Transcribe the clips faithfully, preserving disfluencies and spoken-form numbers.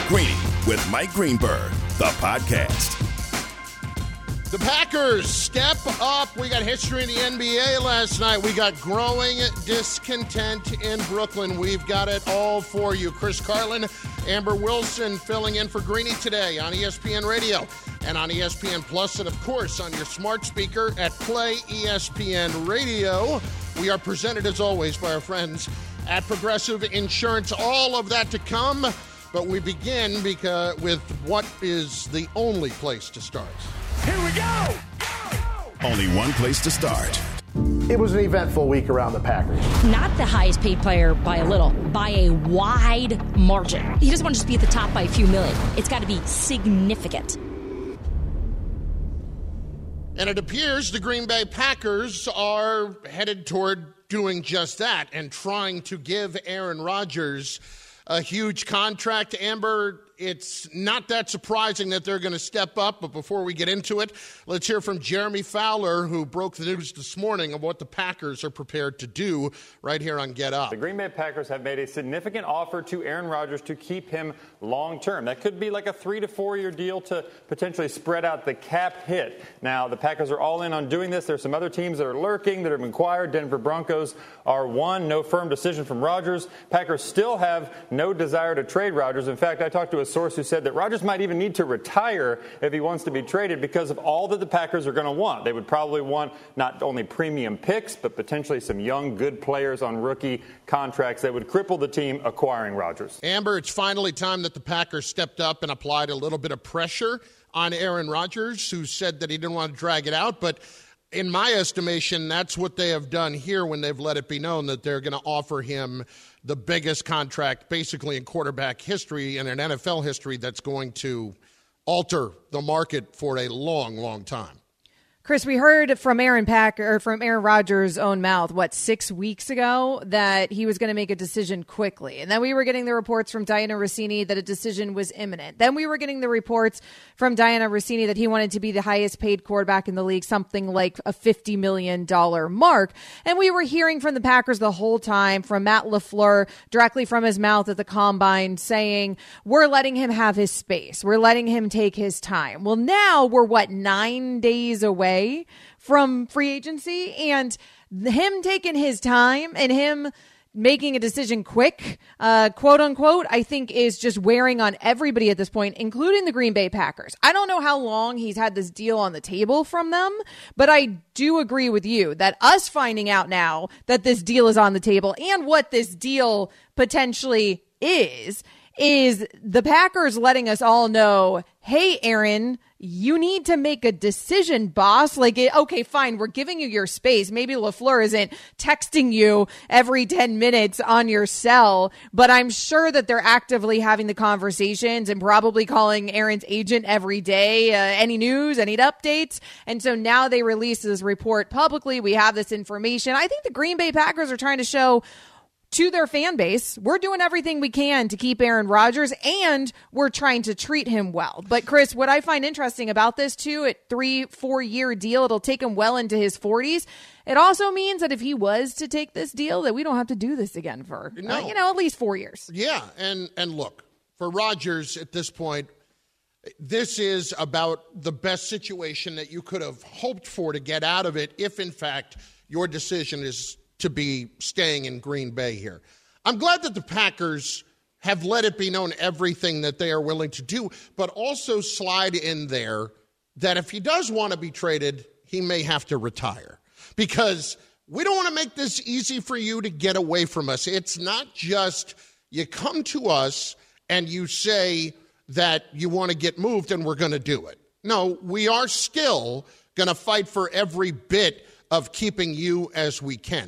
Greeny with Mike Greenberg, the podcast. The Packers step up. We got history in the N B A last night. We got growing discontent in Brooklyn. We've got it all for you. Chris Carlin, Amber Wilson filling in for Greeny today on E S P N Radio and on E S P N Plus, and of course on your smart speaker at Play E S P N Radio. We are presented as always by our friends at Progressive Insurance. All of that to come, but we begin because with what is the only place to start. Here we go! Only one place to start. It was an eventful week around the Packers. Not the highest paid player by a little, by a wide margin. He doesn't want to just be at the top by a few million. It's got to be significant. And it appears the Green Bay Packers are headed toward doing just that and trying to give Aaron Rodgers a huge contract. Amber, it's not that surprising that they're going to step up, but before we get into it, let's hear from Jeremy Fowler, who broke the news this morning of what the Packers are prepared to do right here on Get Up. The Green Bay Packers have made a significant offer to Aaron Rodgers to keep him long-term. That could be like a three- to four-year deal to potentially spread out the cap hit. Now, the Packers are all in on doing this. There's some other teams that are lurking, that have inquired. Denver Broncos are one. No firm decision from Rodgers. Packers still have no desire to trade Rodgers. In fact, I talked to a source who said that Rodgers might even need to retire if he wants to be traded because of all that the Packers are going to want. They would probably want not only premium picks, but potentially some young, good players on rookie contracts that would cripple the team acquiring Rodgers. Amber, it's finally time that the Packers stepped up and applied a little bit of pressure on Aaron Rodgers, who said that he didn't want to drag it out. But in my estimation, that's what they have done here when they've let it be known that they're going to offer him the biggest contract basically in quarterback history and in N F L history that's going to alter the market for a long, long time. Chris, we heard from Aaron Packer, or from Aaron Rodgers' own mouth, what, six weeks ago, that he was going to make a decision quickly. And then we were getting the reports from Diana Rossini that a decision was imminent. Then we were getting the reports from Diana Rossini that he wanted to be the highest paid quarterback in the league, something like a fifty million dollars mark. And we were hearing from the Packers the whole time, from Matt LaFleur, directly from his mouth at the Combine, saying, we're letting him have his space. We're letting him take his time. Well, now we're, what, nine days away from free agency, and him taking his time and him making a decision quick, uh, quote unquote, I think is just wearing on everybody at this point, including the Green Bay Packers. I don't know how long he's had this deal on the table from them, but I do agree with you that us finding out now that this deal is on the table and what this deal potentially is, is the Packers letting us all know, hey, Aaron, you need to make a decision, boss. Like, okay, fine, we're giving you your space. Maybe LaFleur isn't texting you every ten minutes on your cell, but I'm sure that they're actively having the conversations and probably calling Aaron's agent every day. Uh, any news, any updates? And so now they release this report publicly. We have this information. I think the Green Bay Packers are trying to show to their fan base, we're doing everything we can to keep Aaron Rodgers, and we're trying to treat him well. But Chris, what I find interesting about this too, at three, four year deal, it'll take him well into his forties. It also means that if he was to take this deal, that we don't have to do this again for, no. uh, you know, at least four years. Yeah. And, and look, for Rodgers at this point, this is about the best situation that you could have hoped for to get out of it if, in fact, your decision is to be staying in Green Bay here. I'm glad that the Packers have let it be known everything that they are willing to do, but also slide in there that if he does want to be traded, he may have to retire. Because we don't want to make this easy for you to get away from us. It's not just you come to us and you say that you want to get moved and we're going to do it. No, we are still going to fight for every bit of keeping you as we can.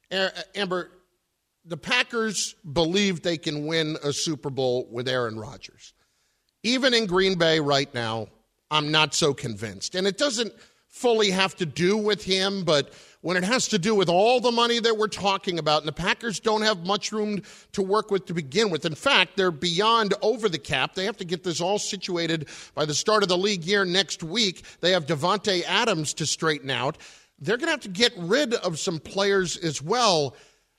Amber, the Packers believe they can win a Super Bowl with Aaron Rodgers. Even in Green Bay right now, I'm not so convinced. And it doesn't fully have to do with him, but when it has to do with all the money that we're talking about, and the Packers don't have much room to work with to begin with. In fact, they're beyond over the cap. They have to get this all situated by the start of the league year next week. They have Devontae Adams to straighten out. They're going to have to get rid of some players as well.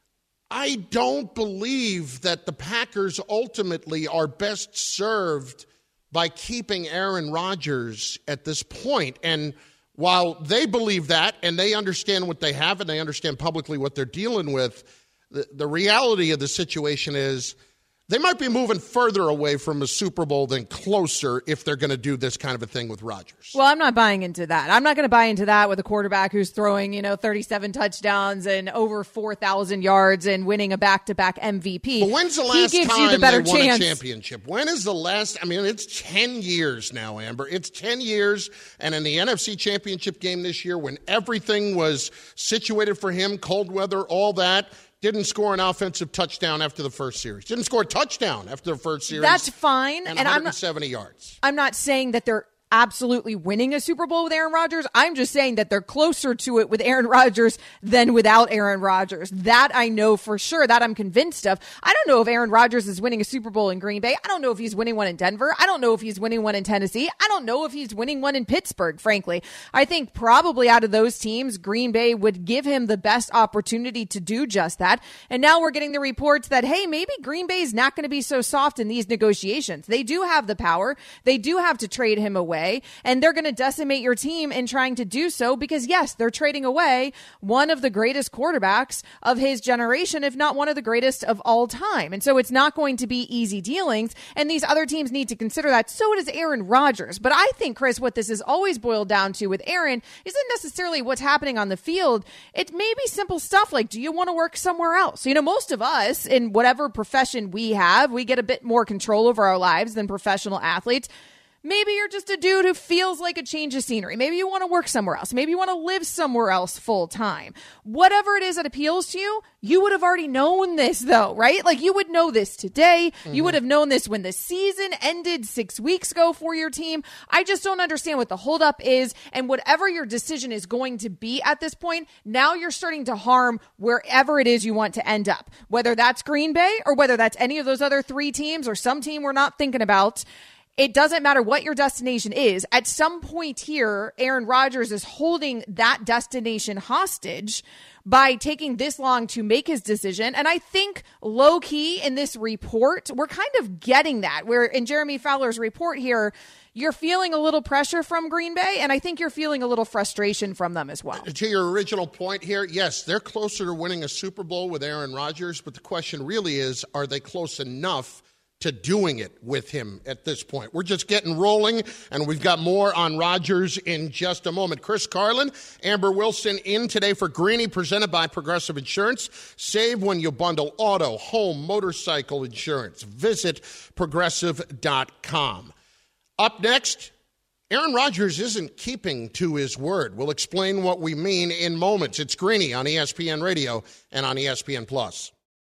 I don't believe that the Packers ultimately are best served by keeping Aaron Rodgers at this point. And while they believe that and they understand what they have and they understand publicly what they're dealing with, the, the reality of the situation is they might be moving further away from a Super Bowl than closer if they're going to do this kind of a thing with Rodgers. Well, I'm not buying into that. I'm not going to buy into that with a quarterback who's throwing, you know, thirty-seven touchdowns and over four thousand yards and winning a back-to-back M V P. But when's the last he gives time you the better they won chance. a championship? When is the last? I mean, it's ten years now, Amber. It's ten years. And in the N F C Championship game this year, when everything was situated for him, cold weather, all that, didn't score an offensive touchdown after the first series. Didn't score a touchdown after the first series. That's fine. And, and one hundred seventy I'm not, yards. I'm not saying that they're absolutely winning a Super Bowl with Aaron Rodgers. I'm just saying that they're closer to it with Aaron Rodgers than without Aaron Rodgers. That I know for sure. That I'm convinced of. I don't know if Aaron Rodgers is winning a Super Bowl in Green Bay. I don't know if he's winning one in Denver. I don't know if he's winning one in Tennessee. I don't know if he's winning one in Pittsburgh, frankly. I think probably out of those teams, Green Bay would give him the best opportunity to do just that. And now we're getting the reports that, hey, maybe Green Bay is not going to be so soft in these negotiations. They do have the power. They do have to trade him away. And they're going to decimate your team in trying to do so because, yes, they're trading away one of the greatest quarterbacks of his generation, if not one of the greatest of all time. And so it's not going to be easy dealings. And these other teams need to consider that. So does Aaron Rodgers. But I think, Chris, what this is always boiled down to with Aaron isn't necessarily what's happening on the field. It may be simple stuff like, do you want to work somewhere else? You know, most of us in whatever profession we have, we get a bit more control over our lives than professional athletes. Maybe you're just a dude who feels like a change of scenery. Maybe you want to work somewhere else. Maybe you want to live somewhere else full time. Whatever it is that appeals to you, you would have already known this though, right? Like you would know this today. Mm-hmm. You would have known this when the season ended six weeks ago for your team. I just don't understand what the holdup is. And whatever your decision is going to be at this point, now you're starting to harm wherever it is you want to end up, whether that's Green Bay or whether that's any of those other three teams or some team we're not thinking about. It doesn't matter what your destination is. At some point here, Aaron Rodgers is holding that destination hostage by taking this long to make his decision. And I think low key in this report, we're kind of getting that where in Jeremy Fowler's report here, you're feeling a little pressure from Green Bay. And I think you're feeling a little frustration from them as well. To your original point here, yes, they're closer to winning a Super Bowl with Aaron Rodgers. But the question really is, are they close enough to doing it with him at this point? We're just getting rolling, and we've got more on Rodgers in just a moment. Chris Carlin, Amber Wilson in today for Greeny, presented by Progressive Insurance. Save when you bundle auto, home, motorcycle insurance. Visit progressive dot com. Up next, Aaron Rodgers isn't keeping to his word. We'll explain what we mean in moments. It's Greeny on E S P N Radio and on E S P N Plus.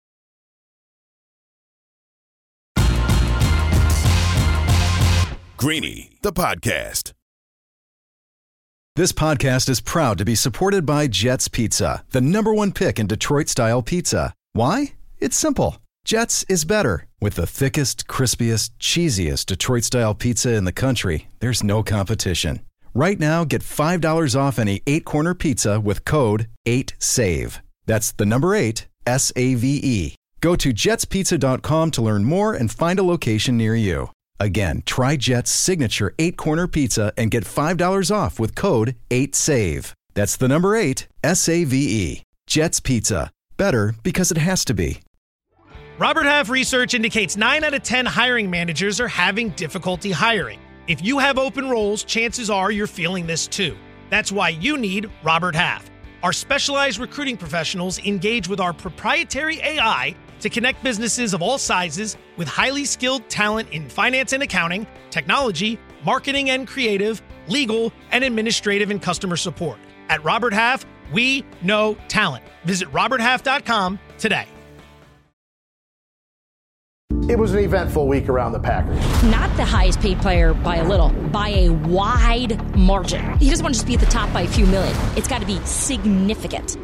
Greeny, the podcast. This podcast is proud to be supported by Jets Pizza, the number one pick in Detroit-style pizza. Why? It's simple. Jets is better. With the thickest, crispiest, cheesiest Detroit-style pizza in the country, there's no competition. Right now, get five dollars off any eight-corner pizza with code eight save. That's the number eight, S A V E. Go to jets pizza dot com to learn more and find a location near you. Again, try Jet's signature eight-corner pizza and get five dollars off with code eight save. That's the number eight, S A V E. Jet's Pizza. Better because it has to be. Robert Half research indicates nine out of ten hiring managers are having difficulty hiring. If you have open roles, chances are you're feeling this too. That's why you need Robert Half. Our specialized recruiting professionals engage with our proprietary A I to connect businesses of all sizes with highly skilled talent in finance and accounting, technology, marketing and creative, legal, and administrative and customer support. At Robert Half, we know talent. Visit robert half dot com today. It was an eventful week around the Packers. Not the highest paid player by a little, by a wide margin. He doesn't want to just be at the top by a few million. It's got to be significant.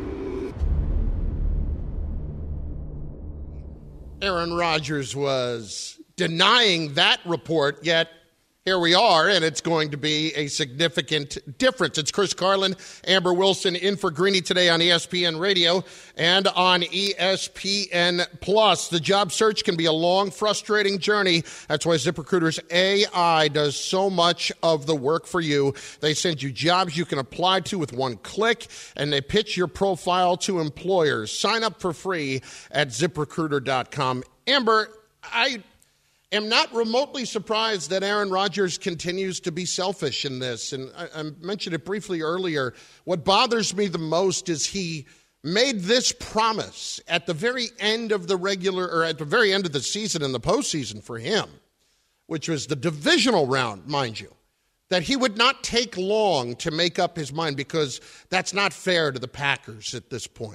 Aaron Rodgers was denying that report, yet here we are, and it's going to be a significant difference. It's Chris Carlin, Amber Wilson in for Greeny today on E S P N Radio and on E S P N Plus. The job search can be a long, frustrating journey. That's why ZipRecruiter's A I does so much of the work for you. They send you jobs you can apply to with one click, and they pitch your profile to employers. Sign up for free at zip recruiter dot com. Amber, I am not remotely surprised that Aaron Rodgers continues to be selfish in this. And I, I mentioned it briefly earlier. What bothers me the most is he made this promise at the very end of the regular, or at the very end of the season in the postseason for him, which was the divisional round, mind you, that he would not take long to make up his mind because that's not fair to the Packers at this point.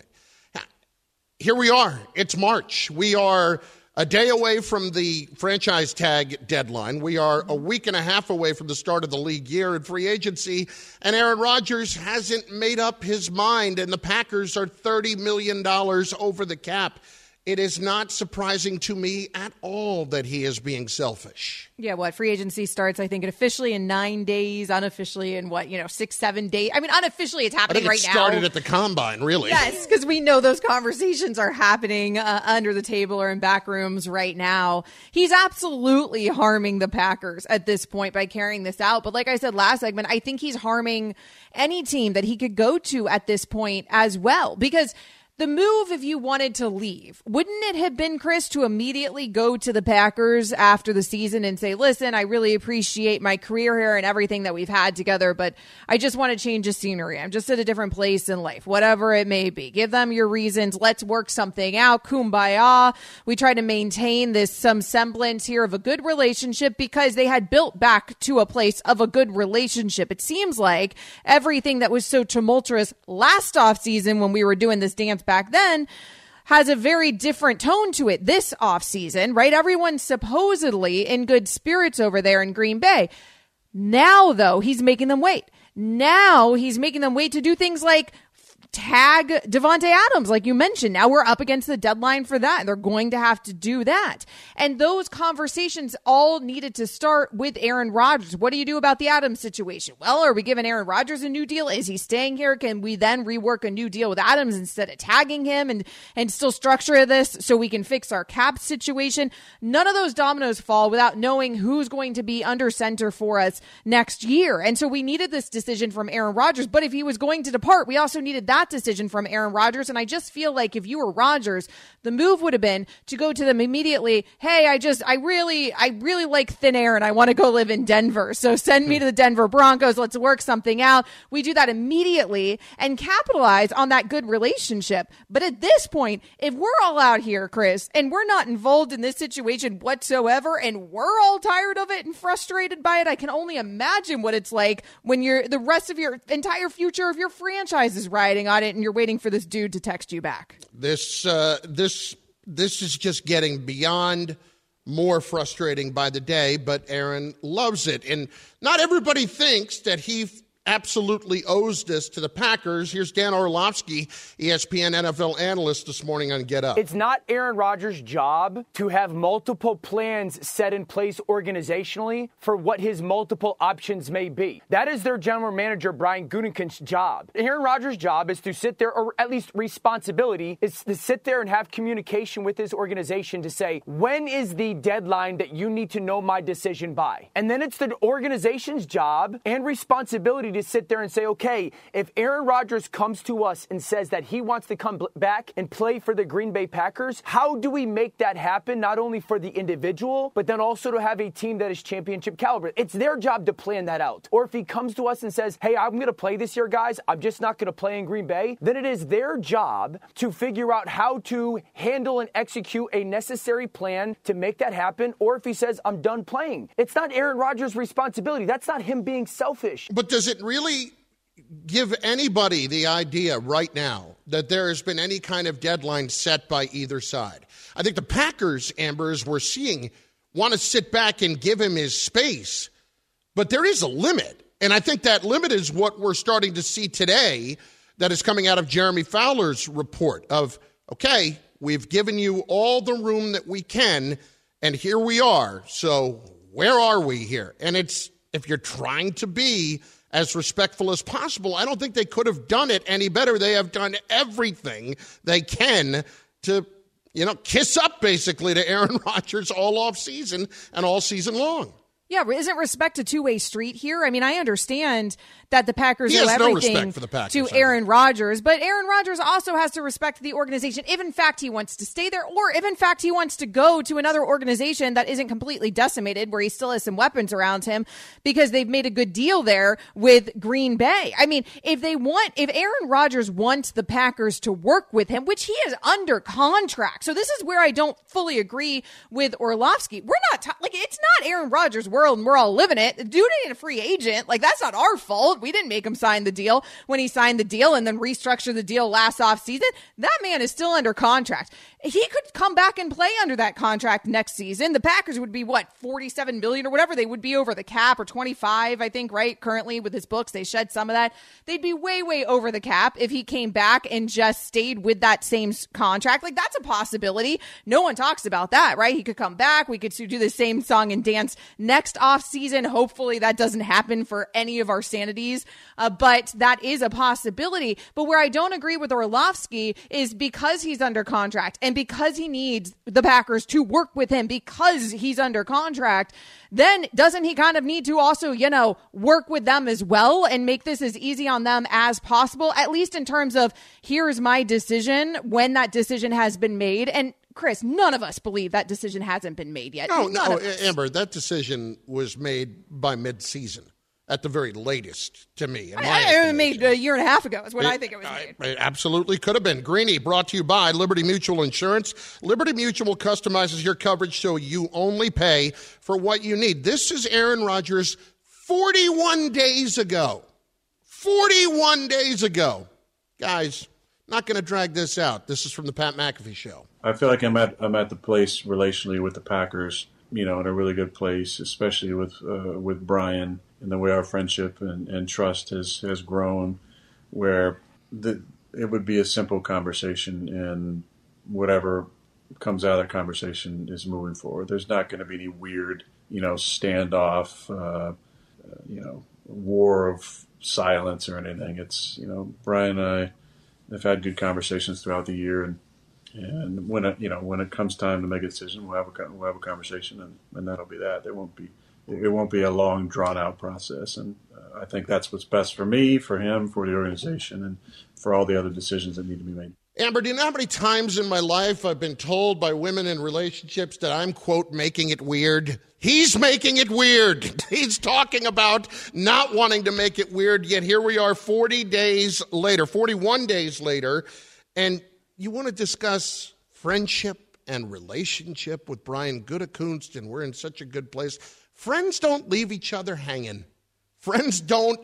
Here we are. It's March. We are a day away from the franchise tag deadline. We are a week and a half away from the start of the league year in free agency, and Aaron Rodgers hasn't made up his mind, and the Packers are thirty million dollars over the cap. It is not surprising to me at all that he is being selfish. Yeah, what, free agency starts, I think, officially in nine days, unofficially in what, you know, six, seven days. I mean, unofficially it's happening right now. I think it started at the Combine, really. Yes, because we know those conversations are happening uh, under the table or in back rooms right now. He's absolutely harming the Packers at this point by carrying this out. But like I said last segment, I think he's harming any team that he could go to at this point as well. Because the move, if you wanted to leave, wouldn't it have been, Chris, to immediately go to the Packers after the season and say, listen, I really appreciate my career here and everything that we've had together, but I just want to change the scenery. I'm just at a different place in life, whatever it may be. Give them your reasons. Let's work something out. Kumbaya. We try to maintain this some semblance here of a good relationship because they had built back to a place of a good relationship. It seems like everything that was so tumultuous last offseason when we were doing this dance back then has a very different tone to it this offseason, right? Everyone's supposedly in good spirits over there in Green Bay. Now, though, he's making them wait. Now he's making them wait to do things like tag Davante Adams, like you mentioned. Now we're up against the deadline for that. They're going to have to do that. And those conversations all needed to start with Aaron Rodgers. What do you do about the Adams situation? Well, are we giving Aaron Rodgers a new deal? Is he staying here? Can we then rework a new deal with Adams instead of tagging him and, and still structure this so we can fix our cap situation? None of those dominoes fall without knowing who's going to be under center for us next year. And so we needed this decision from Aaron Rodgers. But if he was going to depart, we also needed that decision from Aaron Rodgers. And I just feel like if you were Rodgers, the move would have been to go to them immediately. Hey, I just, I really, I really like thin air and I want to go live in Denver. So send me to the Denver Broncos. Let's work something out. We do that immediately and capitalize on that good relationship. But at this point, if we're all out here, Chris, and we're not involved in this situation whatsoever, and we're all tired of it and frustrated by it, I can only imagine what it's like when you're the rest of your entire future of your franchise is riding on it and you're waiting for this dude to text you back. This uh, this this is just getting beyond more frustrating by the day, but Aaron loves it. And not everybody thinks that he absolutely owes this to the Packers. Here's Dan Orlovsky, E S P N N F L analyst this morning on Get Up. It's not Aaron Rodgers' job to have multiple plans set in place organizationally for what his multiple options may be. That is their general manager, Brian Gutekunst's job. Aaron Rodgers' job is to sit there, or at least responsibility, is to sit there and have communication with his organization to say, when is the deadline that you need to know my decision by? And then it's the organization's job and responsibility to sit there and say, okay, if Aaron Rodgers comes to us and says that he wants to come back and play for the Green Bay Packers, how do we make that happen, not only for the individual, but then also to have a team that is championship caliber? It's their job to plan that out. Or if he comes to us and says, hey, I'm going to play this year, guys, I'm just not going to play in Green Bay, then it is their job to figure out how to handle and execute a necessary plan to make that happen. Or if he says, I'm done playing. It's not Aaron Rodgers' responsibility. That's not him being selfish. But does it really give anybody the idea right now that there has been any kind of deadline set by either side? I think the Packers, Amber, as we're seeing, want to sit back and give him his space, but there is a limit. And I think that limit is what we're starting to see today that is coming out of Jeremy Fowler's report of, okay, we've given you all the room that we can, and here we are. So where are we here? And it's, if you're trying to be as respectful as possible, I don't think they could have done it any better. They have done everything they can to, you know, kiss up basically to Aaron Rodgers all off season and all season long. Yeah, isn't respect a two-way street here? I mean, I understand that the Packers he owe has no everything respect for the Packers, to Aaron Rodgers, but Aaron Rodgers also has to respect the organization if, in fact, he wants to stay there, or if, in fact, he wants to go to another organization that isn't completely decimated, where he still has some weapons around him, because they've made a good deal there with Green Bay. I mean, if they want, if Aaron Rodgers wants the Packers to work with him, which he is under contract, so this is where I don't fully agree with Orlovsky. We're not, ta- like, it's not Aaron Rodgers' world and we're all living it. The dude ain't a free agent. Like, that's not our fault. We didn't make him sign the deal when he signed the deal and then restructure the deal last offseason. That man is still under contract. He could come back and play under that contract next season. The Packers would be, what, forty-seven million dollars or whatever? They would be over the cap, or twenty-five, I think, right? Currently with his books, they shed some of that. They'd be way, way over the cap if he came back and just stayed with that same contract. Like, that's a possibility. No one talks about that, right? He could come back. We could do the same song and dance next off season. Hopefully that doesn't happen for any of our sanities, uh, but that is a possibility. But where I don't agree with Orlovsky is because he's under contract and because he needs the Packers to work with him because he's under contract, then doesn't he kind of need to also, you know, work with them as well and make this as easy on them as possible, at least in terms of, here's my decision when that decision has been made. And Chris, none of us believe that decision hasn't been made yet. No, none no, of us. Amber, that decision was made by mid-season at the very latest, to me. In my I, I made a year and a half ago is when it, I think it was made. I, it absolutely could have been. Greeny, brought to you by Liberty Mutual Insurance. Liberty Mutual customizes your coverage so you only pay for what you need. This is Aaron Rodgers forty-one days ago. forty-one days ago. Guys, not going to drag this out. This is from the Pat McAfee Show. I feel like I'm at I'm at the place relationally with the Packers, you know, in a really good place, especially with uh, with Brian and the way our friendship and, and trust has, has grown, where the, it would be a simple conversation and whatever comes out of that conversation is moving forward. There's not going to be any weird, you know, standoff, uh, uh, you know, war of silence or anything. It's, you know, Brian and I have had good conversations throughout the year, and And when it, you know, when it comes time to make a decision, we'll have a we'll have a conversation, and, and that'll be that. There won't be it won't be a long, drawn out process, and uh, I think that's what's best for me, for him, for the organization, and for all the other decisions that need to be made. Amber, do you know how many times in my life I've been told by women in relationships that I'm, quote, making it weird? He's making it weird. He's talking about not wanting to make it weird, yet here we are forty days later, forty-one days later, and you want to discuss friendship and relationship with Brian Gutekunst, and we're in such a good place. Friends don't leave each other hanging. Friends don't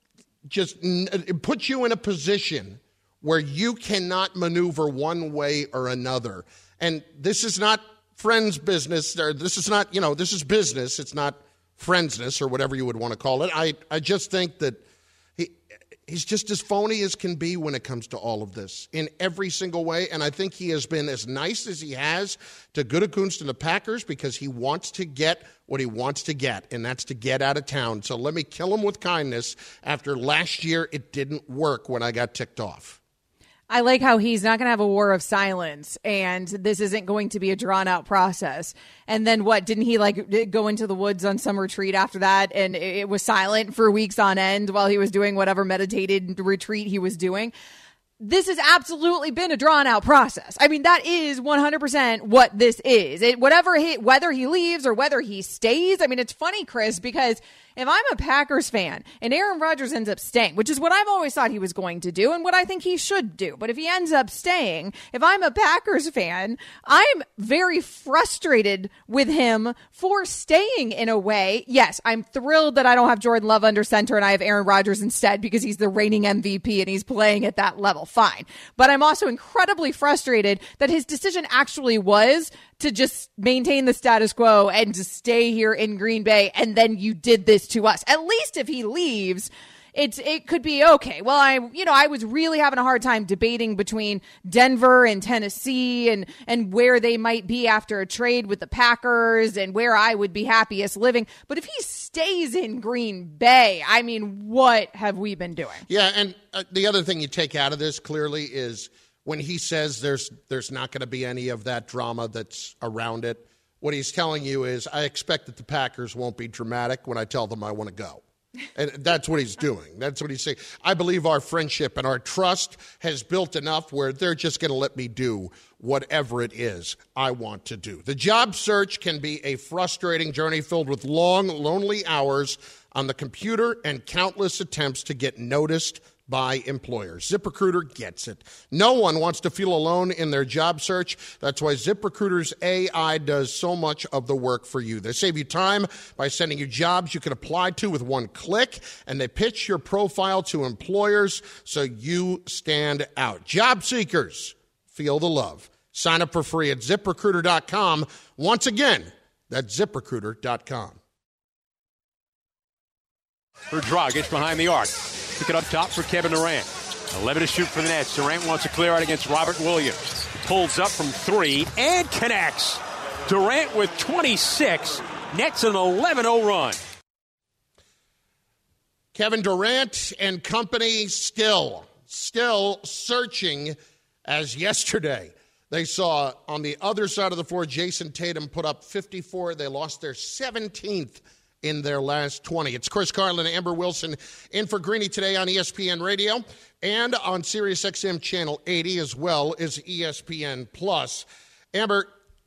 just put you in a position where you cannot maneuver one way or another. And this is not friends business. Or this is not, you know, this is business. It's not friendsness or whatever you would want to call it. I, I just think that he he's just as phony as can be when it comes to all of this in every single way. And I think he has been as nice as he has to Gutekunst and the Packers because he wants to get what he wants to get, and that's to get out of town. So let me kill him with kindness. After last year, it didn't work when I got ticked off. I like how he's not going to have a war of silence, and this isn't going to be a drawn-out process. And then what, didn't he like go into the woods on some retreat after that, and it was silent for weeks on end while he was doing whatever meditated retreat he was doing? This has absolutely been a drawn-out process. I mean, that is one hundred percent what this is. It, whatever he, whether he leaves or whether he stays. I mean, it's funny, Chris, because if I'm a Packers fan and Aaron Rodgers ends up staying, which is what I've always thought he was going to do and what I think he should do, but if he ends up staying, if I'm a Packers fan, I'm very frustrated with him for staying in a way. Yes, I'm thrilled that I don't have Jordan Love under center and I have Aaron Rodgers instead because he's the reigning M V P and he's playing at that level. Fine. But I'm also incredibly frustrated that his decision actually was to just maintain the status quo and to stay here in Green Bay, and then you did this to us. At least if he leaves, it's it could be okay. Well, I you know I was really having a hard time debating between Denver and Tennessee and and where they might be after a trade with the Packers and where I would be happiest living. But if he stays in Green Bay, I mean, what have we been doing? Yeah, and uh, the other thing you take out of this clearly is when he says there's there's not going to be any of that drama that's around it. What he's telling you is, I expect that the Packers won't be dramatic when I tell them I want to go. And that's what he's doing. That's what he's saying. I believe our friendship and our trust has built enough where they're just going to let me do whatever it is I want to do. The job search can be a frustrating journey filled with long, lonely hours on the computer and countless attempts to get noticed by employers. ZipRecruiter gets it. No one wants to feel alone in their job search. That's why ZipRecruiter's A I does so much of the work for you. They save you time by sending you jobs you can apply to with one click, and they pitch your profile to employers so you stand out. Job seekers, feel the love. Sign up for free at zip recruiter dot com. Once again, that's zip recruiter dot com. For Dragic behind the arc. Pick it up top for Kevin Durant. eleven to shoot for the Nets. Durant wants to clear out against Robert Williams. Pulls up from three and connects. Durant with twenty-six. Nets an eleven oh run. Kevin Durant and company still, still searching as yesterday. They saw on the other side of the floor, Jason Tatum put up fifty-four. They lost their seventeenth in their last twenty. It's Chris Carlin and Amber Wilson in for Greeny today on E S P N Radio and on Sirius X M Channel eighty, as well as E S P N Plus. Amber,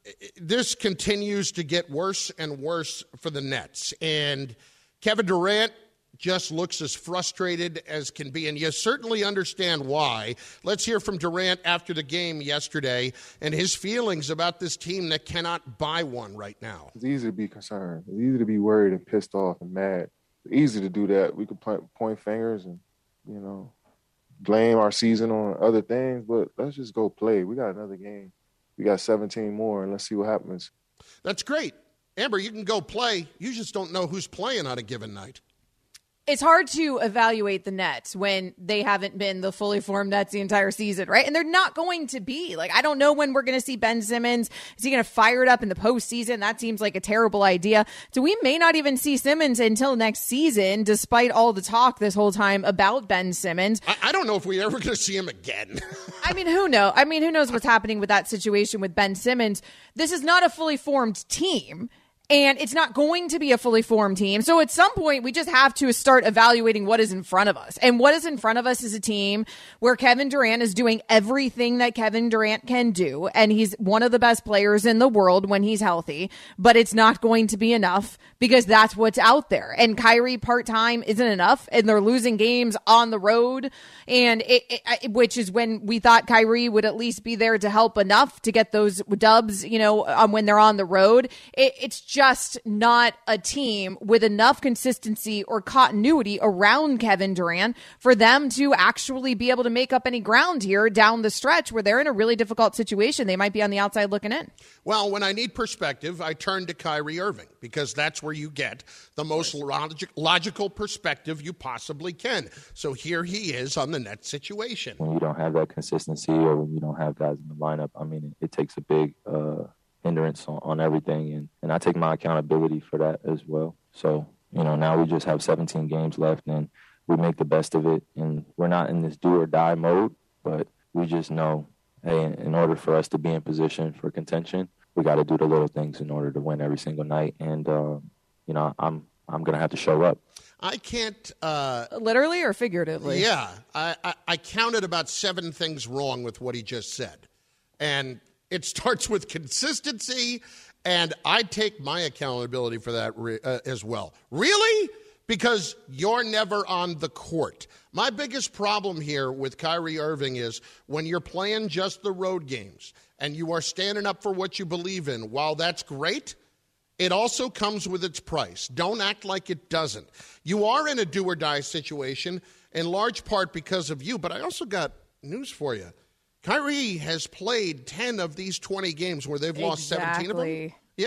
this continues to get worse and worse for the Nets. And Kevin Durant just looks as frustrated as can be, and you certainly understand why. Let's hear from Durant after the game yesterday and his feelings about this team that cannot buy one right now. It's easy to be concerned. It's easy to be worried and pissed off and mad. It's easy to do that. We could point fingers and, you know, blame our season on other things, but let's just go play. We got another game. We got seventeen more, and let's see what happens. That's great. Amber, you can go play. You just don't know who's playing on a given night. It's hard to evaluate the Nets when they haven't been the fully formed Nets the entire season, right? And they're not going to be. Like, I don't know when we're going to see Ben Simmons. Is he going to fire it up in the postseason? That seems like a terrible idea. So we may not even see Simmons until next season, despite all the talk this whole time about Ben Simmons. I, I don't know if we're ever going to see him again. I mean, who knows? I mean, who knows what's happening with that situation with Ben Simmons? This is not a fully formed team. And it's not going to be a fully formed team. So at some point, we just have to start evaluating what is in front of us. And what is in front of us is a team where Kevin Durant is doing everything that Kevin Durant can do. And he's one of the best players in the world when he's healthy. But it's not going to be enough because that's what's out there. And Kyrie part-time isn't enough. And they're losing games on the road. And it, it, which is when we thought Kyrie would at least be there to help enough to get those dubs, you know, um, when they're on the road. It, it's just not a team with enough consistency or continuity around Kevin Durant for them to actually be able to make up any ground here down the stretch where they're in a really difficult situation. They might be on the outside looking in. Well, when I need perspective, I turn to Kyrie Irving because that's where you get the most logic, logical perspective you possibly can. So here he is on the Nets situation. When you don't have that consistency or when you don't have guys in the lineup, I mean, it, it takes a big uh, hindrance on, on everything, and, and I take my accountability for that as well. So, you know, now we just have seventeen games left, and we make the best of it, and we're not in this do-or-die mode, but we just know, hey, in order for us to be in position for contention, we got to do the little things in order to win every single night, and, uh, you know, I'm I'm going to have to show up. I can't... Uh, Literally or figuratively? Yeah. I, I, I counted about seven things wrong with what he just said, and it starts with consistency, and I take my accountability for that re- uh, as well. Really? Because you're never on the court. My biggest problem here with Kyrie Irving is when you're playing just the road games and you are standing up for what you believe in, while that's great, it also comes with its price. Don't act like it doesn't. You are in a do-or-die situation in large part because of you, but I also got news for you. Kyrie has played ten of these twenty games where they've lost exactly. seventeen of them. Yeah,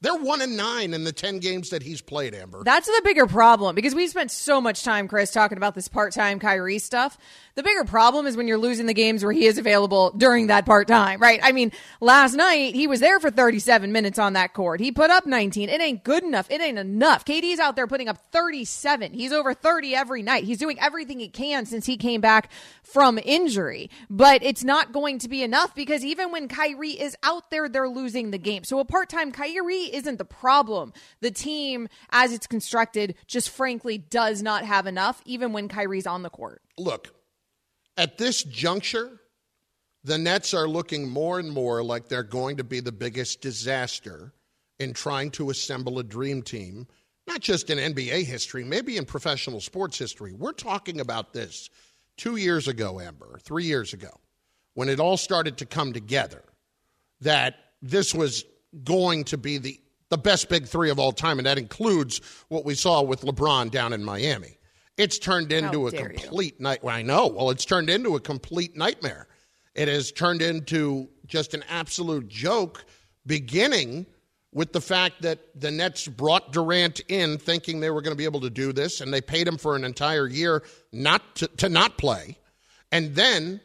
They're one and nine in the ten games that he's played, Amber. That's the bigger problem, because we spent so much time, Chris, talking about this part-time Kyrie stuff. The bigger problem is when you're losing the games where he is available during that part-time, right? I mean, last night, he was there for thirty-seven minutes on that court. He put up nineteen. It ain't good enough. It ain't enough. K D's out there putting up thirty-seven. He's over thirty every night. He's doing everything he can since he came back from injury. But it's not going to be enough, because even when Kyrie is out there, they're losing the game. So a part-time Kyrie isn't the problem. The team, as it's constructed, just frankly does not have enough, even when Kyrie's on the court. Look, at this juncture, the Nets are looking more and more like they're going to be the biggest disaster in trying to assemble a dream team, not just in N B A history, maybe in professional sports history. We're talking about this two years ago, Amber, three years ago, when it all started to come together, that this was going to be the, the best big three of all time, and that includes what we saw with LeBron down in Miami. It's turned into a complete night. Well, I know. Well, it's turned into a complete nightmare. It has turned into just an absolute joke, beginning with the fact that the Nets brought Durant in thinking they were going to be able to do this, and they paid him for an entire year not to, to not play. And then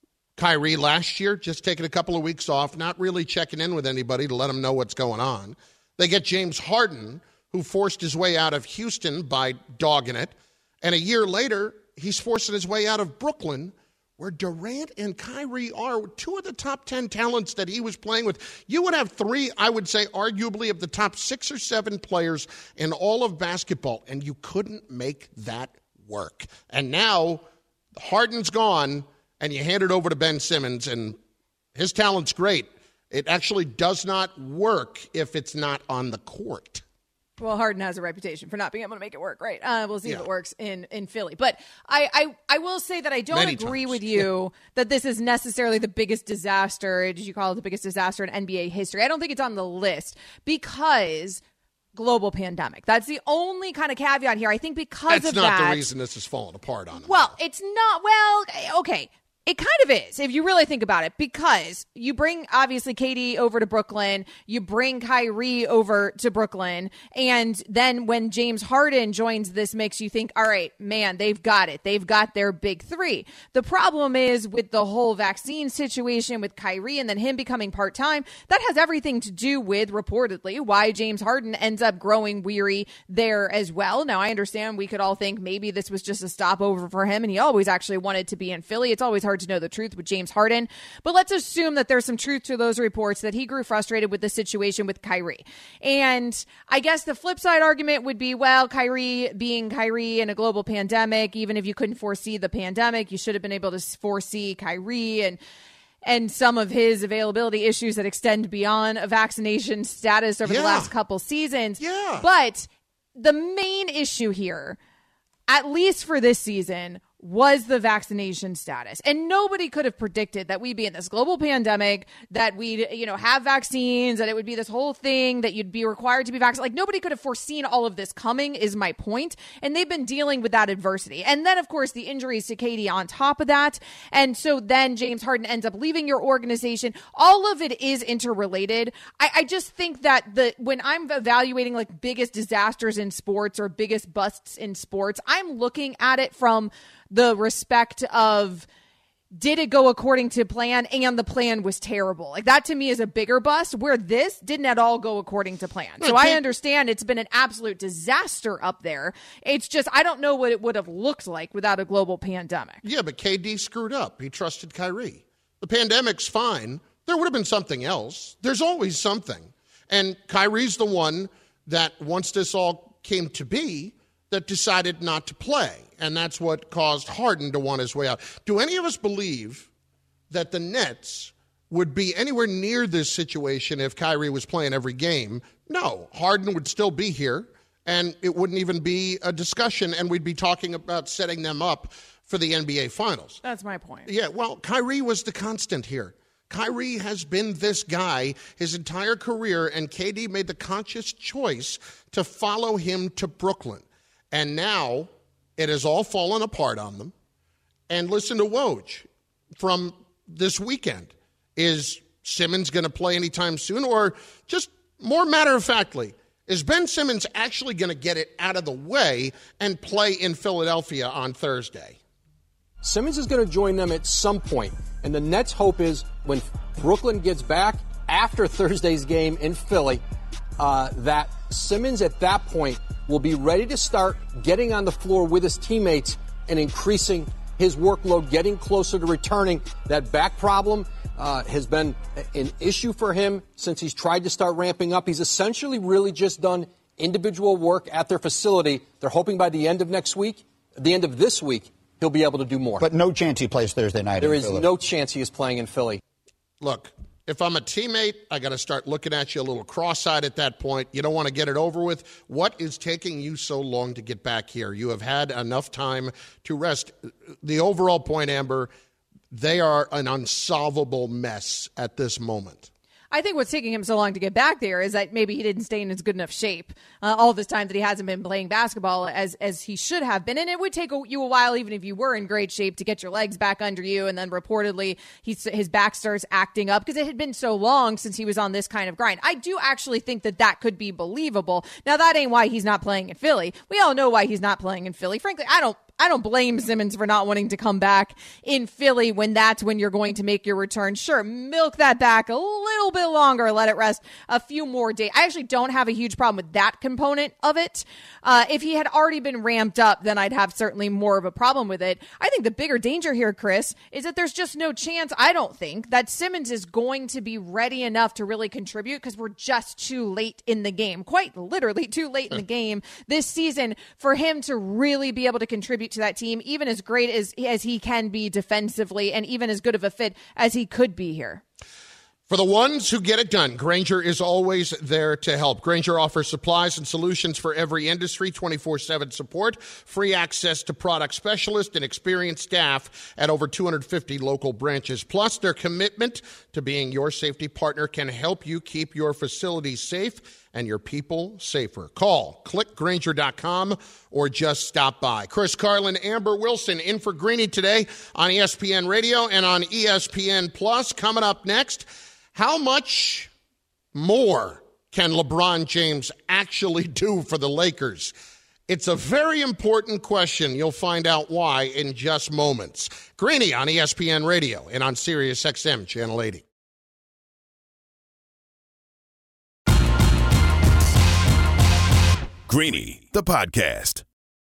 Kyrie last year just taking a couple of weeks off, not really checking in with anybody to let him know what's going on. They get James Harden, who forced his way out of Houston by dogging it. And a year later, he's forcing his way out of Brooklyn, where Durant and Kyrie are two of the top ten talents that he was playing with. You would have three, I would say, arguably of the top six or seven players in all of basketball, and you couldn't make that work. And now Harden's gone, and you hand it over to Ben Simmons, and his talent's great. It actually does not work if it's not on the court. Well, Harden has a reputation for not being able to make it work, right? Uh, we'll see yeah. if it works in, in Philly. But I, I, I will say that I don't Many agree times. with you that this is necessarily the biggest disaster. Did you call it the biggest disaster in N B A history? I don't think it's on the list because global pandemic. That's the only kind of caveat here. I think because That's of not that. That's the reason this is falling apart on him. Well, it's not. Well, okay. It kind of is, if you really think about it, because you bring, obviously, K D over to Brooklyn, you bring Kyrie over to Brooklyn, and then when James Harden joins this mix, you think, all right, man, they've got it. They've got their big three. The problem is with the whole vaccine situation with Kyrie and then him becoming part-time, that has everything to do with, reportedly, why James Harden ends up growing weary there as well. Now, I understand we could all think maybe this was just a stopover for him, and he always actually wanted to be in Philly. It's always hard to know the truth with James Harden, but let's assume that there's some truth to those reports that he grew frustrated with the situation with Kyrie. And I guess the flip side argument would be, well, Kyrie being Kyrie in a global pandemic, even if you couldn't foresee the pandemic, you should have been able to foresee Kyrie and and some of his availability issues that extend beyond a vaccination status over yeah. the last couple seasons. Yeah. But the main issue here, at least for this season, was the vaccination status. And nobody could have predicted that we'd be in this global pandemic, that we'd, you know, have vaccines, that it would be this whole thing, that you'd be required to be vaccinated. Like, nobody could have foreseen all of this coming, is my point. And they've been dealing with that adversity. And then, of course, the injuries to K D on top of that. And so then James Harden ends up leaving your organization. All of it is interrelated. I, I just think that the when I'm evaluating like biggest disasters in sports or biggest busts in sports, I'm looking at it from the respect of, did it go according to plan, and the plan was terrible. Like, that to me is a bigger bust, where this didn't at all go according to plan. So I understand it's been an absolute disaster up there. It's just, I don't know what it would have looked like without a global pandemic. Yeah, but K D screwed up. He trusted Kyrie. The pandemic's fine. There would have been something else. There's always something. And Kyrie's the one that, once this all came to be, that decided not to play. And that's what caused Harden to want his way out. Do any of us believe that the Nets would be anywhere near this situation if Kyrie was playing every game? No. Harden would still be here, and it wouldn't even be a discussion, and we'd be talking about setting them up for the N B A Finals. That's my point. Yeah, well, Kyrie was the constant here. Kyrie has been this guy his entire career, and K D made the conscious choice to follow him to Brooklyn. And now it has all fallen apart on them. And listen to Woj from this weekend. Is Simmons going to play anytime soon? Or just more matter-of-factly, is Ben Simmons actually going to get it out of the way and play in Philadelphia on Thursday? Simmons is going to join them at some point, and the Nets' hope is when Brooklyn gets back after Thursday's game in Philly, uh, that Simmons at that point will be ready to start getting on the floor with his teammates and increasing his workload, getting closer to returning. That back problem uh, has been an issue for him since he's tried to start ramping up. He's essentially really just done individual work at their facility. They're hoping by the end of next week, the end of this week, he'll be able to do more. But no chance he plays Thursday night There in is Philly. no chance he is playing in Philly. Look, if I'm a teammate, I got to start looking at you a little cross-eyed at that point. You don't want to get it over with. What is taking you so long to get back here? You have had enough time to rest. The overall point, Amber, they are an unsolvable mess at this moment. I think what's taking him so long to get back there is that maybe he didn't stay in as good enough shape uh, all this time that he hasn't been playing basketball as as he should have been. And it would take a, you a while, even if you were in great shape, to get your legs back under you. And then reportedly, he's, his back starts acting up because it had been so long since he was on this kind of grind. I do actually think that that could be believable. Now, that ain't why he's not playing in Philly. We all know why he's not playing in Philly. Frankly, I don't I don't blame Simmons for not wanting to come back in Philly when that's when you're going to make your return. Sure, milk that back a little bit longer, let it rest a few more days. I actually don't have a huge problem with that component of it. Uh, if he had already been ramped up, then I'd have certainly more of a problem with it. I think the bigger danger here, Chris, is that there's just no chance, I don't think, that Simmons is going to be ready enough to really contribute because we're just too late in the game, quite literally too late in the game this season for him to really be able to contribute to that team, even as great as, as he can be defensively and even as good of a fit as he could be here. For the ones who get it done, Grainger is always there to help. Grainger offers supplies and solutions for every industry, twenty-four seven support, free access to product specialists, and experienced staff at over two hundred fifty local branches. Plus, their commitment to being your safety partner can help you keep your facilities safe and your people safer. Call, click Grainger dot com, or just stop by. Chris Carlin, Amber Wilson in for Greeny today on E S P N Radio and on E S P N Plus. Coming up next, how much more can LeBron James actually do for the Lakers? It's a very important question. You'll find out why in just moments. Greeny on E S P N Radio and on Sirius X M Channel eighty. Greeny, the podcast.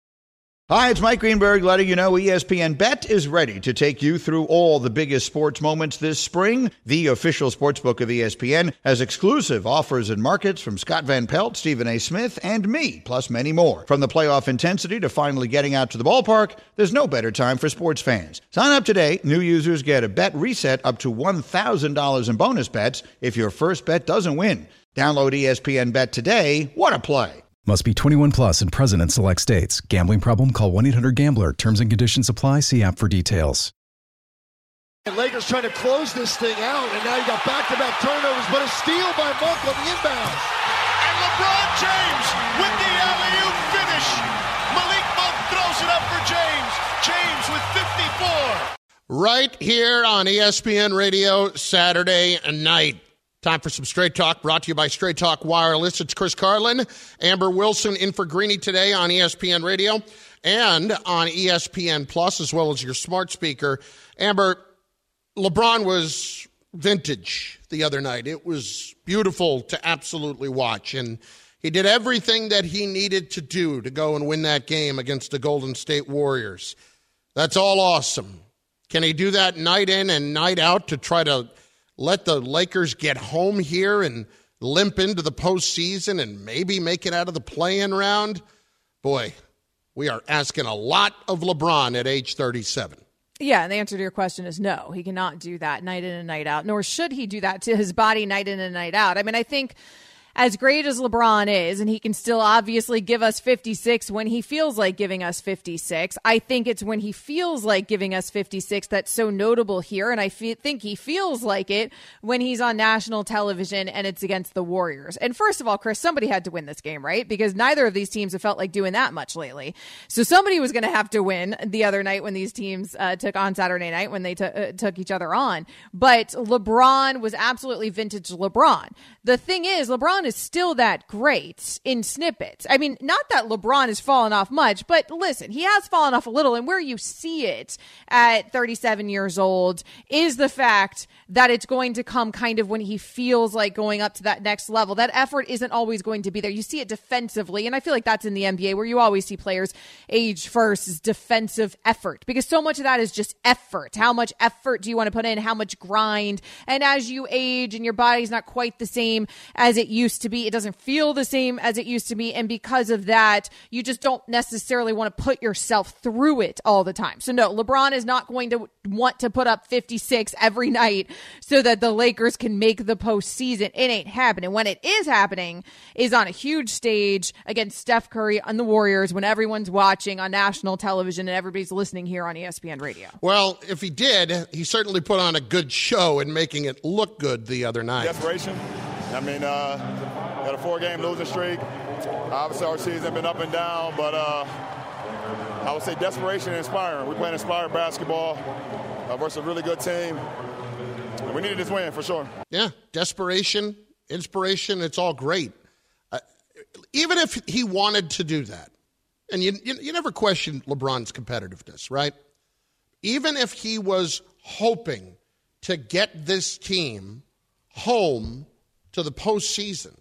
Hi, it's Mike Greenberg letting you know E S P N Bet is ready to take you through all the biggest sports moments this spring. The official sportsbook of E S P N has exclusive offers and markets from Scott Van Pelt, Stephen A. Smith, and me, plus many more. From the playoff intensity to finally getting out to the ballpark, there's no better time for sports fans. Sign up today. New users get a bet reset up to one thousand dollars in bonus bets if your first bet doesn't win. Download E S P N Bet today. What a play. Must be twenty-one plus and present in select states. Gambling problem? Call one eight hundred gambler. Terms and conditions apply. See app for details. And Lakers trying to close this thing out, and now you got back-to-back turnovers, but a steal by Monk on the inbound. And LeBron James with the alley-oop finish. Malik Monk throws it up for James. James with fifty-four. Right here on E S P N Radio Saturday night. Time for some Straight Talk, brought to you by Straight Talk Wireless. It's Chris Carlin, Amber Wilson in for Greeny today on E S P N Radio and on E S P N Plus, as well as your smart speaker. Amber, LeBron was vintage the other night. It was beautiful to absolutely watch, and he did everything that he needed to do to go and win that game against the Golden State Warriors. That's all awesome. Can he do that night in and night out to try to let the Lakers get home here and limp into the postseason and maybe make it out of the play-in round? Boy, we are asking a lot of LeBron at age thirty-seven. Yeah, and the answer to your question is no. He cannot do that night in and night out, nor should he do that to his body night in and night out. I mean, I think as great as LeBron is, and he can still obviously give us fifty-six when he feels like giving us fifty-six, I think it's when he feels like giving us fifty-six that's so notable here, and I fe- think he feels like it when he's on national television and it's against the Warriors. And first of all, Chris, somebody had to win this game, right? Because neither of these teams have felt like doing that much lately. So somebody was going to have to win the other night when these teams uh, took on Saturday night, when they t- uh, took each other on. But LeBron was absolutely vintage LeBron. The thing is, LeBron LeBron is still that great in snippets. I mean, not that LeBron has fallen off much, but listen, he has fallen off a little. And where you see it at thirty-seven years old is the fact that it's going to come kind of when he feels like going up to that next level. That effort isn't always going to be there. You see it defensively, and I feel like that's in the N B A where you always see players age first is defensive effort, because so much of that is just effort. How much effort do you want to put in? How much grind? And as you age and your body's not quite the same as it used to be, it doesn't feel the same as it used to be, and because of that, you just don't necessarily want to put yourself through it all the time. So no, LeBron is not going to want to put up fifty-six every night so that the Lakers can make the postseason. It ain't happening. When it is happening is on a huge stage against Steph Curry and the Warriors when everyone's watching on national television and everybody's listening here on E S P N Radio. Well, if he did, he certainly put on a good show in making it look good the other night. Desperation. I mean, uh, had a four-game losing streak. Obviously, our season been up and down, but uh, I would say desperation and inspiring. We're playing inspired basketball uh, versus a really good team. We needed this win for sure. Yeah, desperation, inspiration, it's all great. Uh, even if he wanted to do that, and you, you you never question LeBron's competitiveness, right? Even if he was hoping to get this team home to the postseason,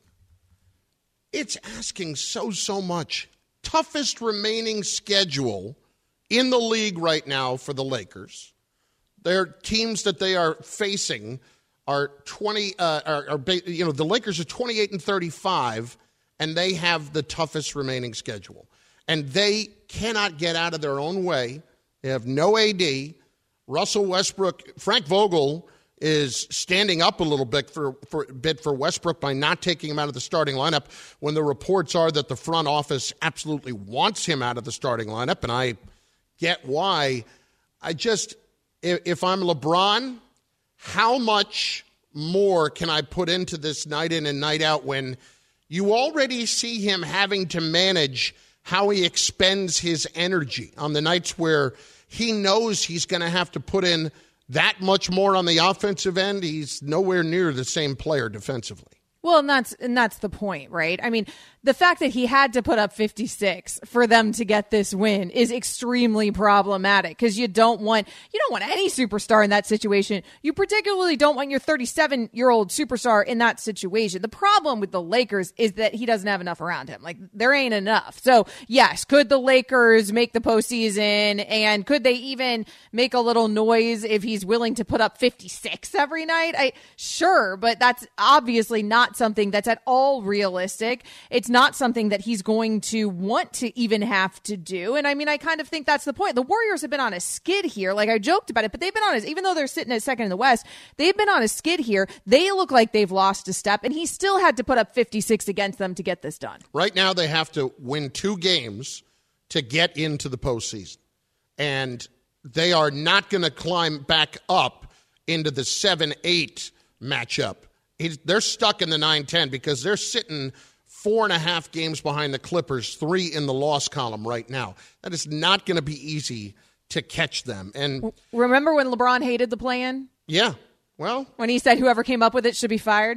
it's asking so, so much. Toughest remaining schedule in the league right now for the Lakers. Their teams that they are facing are twenty. Uh, are, are you know the Lakers are twenty-eight and thirty-five, and they have the toughest remaining schedule, and they cannot get out of their own way. They have no A D. Russell Westbrook, Frank Vogel is standing up a little bit for, for bit for Westbrook by not taking him out of the starting lineup when the reports are that the front office absolutely wants him out of the starting lineup, and I get why. I just. If I'm LeBron, how much more can I put into this night in and night out when you already see him having to manage how he expends his energy on the nights where he knows he's going to have to put in that much more on the offensive end? He's nowhere near the same player defensively. Well, and that's and that's the point, right? I mean, the fact that he had to put up fifty-six for them to get this win is extremely problematic, because you don't want you don't want any superstar in that situation. You particularly don't want your thirty-seven-year-old superstar in that situation. The problem with the Lakers is that he doesn't have enough around him. Like, there ain't enough. So, yes, could the Lakers make the postseason, and could they even make a little noise if he's willing to put up fifty-six every night? I sure, but that's obviously not something that's at all realistic. It's not something that he's going to want to even have to do. And I mean, I kind of think that's the point. The Warriors have been on a skid here. Like, I joked about it, but they've been on a, even though they're sitting at second in the West, they've been on a skid here. They look like they've lost a step, and he still had to put up fifty-six against them to get this done. Right now, they have to win two games to get into the postseason. And they are not going to climb back up into the seven eight matchup. He's, they're stuck in the nine ten because they're sitting four and a half games behind the Clippers, three in the loss column right now. That is not going to be easy to catch them. And remember when LeBron hated the plan? Yeah. Well, when he said whoever came up with it should be fired.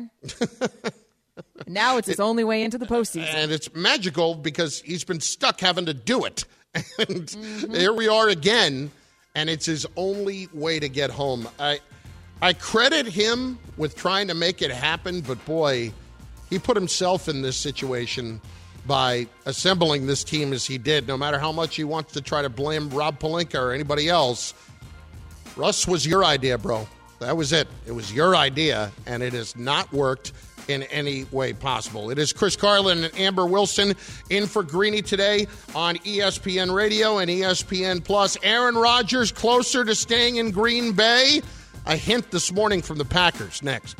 Now it's his it, only way into the postseason. And it's magical because he's been stuck having to do it. And mm-hmm. Here we are again, and it's his only way to get home. I I credit him with trying to make it happen, but boy, he put himself in this situation by assembling this team as he did. No matter how much he wants to try to blame Rob Pelinka or anybody else, Russ was your idea, bro. That was it. It was your idea, and it has not worked in any way possible. It is Chris Carlin and Amber Wilson in for Greeny today on E S P N Radio and E S P N Plus. Aaron Rodgers closer to staying in Green Bay. A hint this morning from the Packers. Next.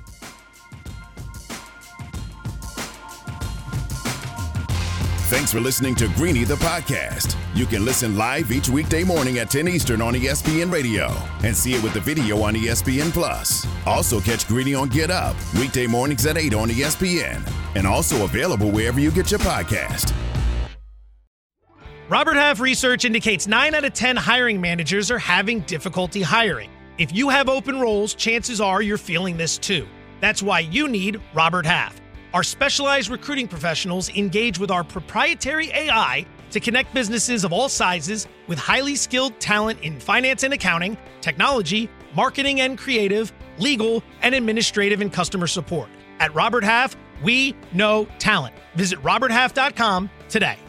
Thanks for listening to Greeny the podcast. You can listen live each weekday morning at ten Eastern on E S P N Radio and see it with the video on E S P N Plus. Also catch Greeny on Get Up weekday mornings at eight on E S P N and also available wherever you get your podcast. Robert Half research indicates nine out of ten hiring managers are having difficulty hiring. If you have open roles, chances are you're feeling this too. That's why you need Robert Half. Our specialized recruiting professionals engage with our proprietary A I to connect businesses of all sizes with highly skilled talent in finance and accounting, technology, marketing and creative, legal, and administrative and customer support. At Robert Half, we know talent. Visit robert half dot com today.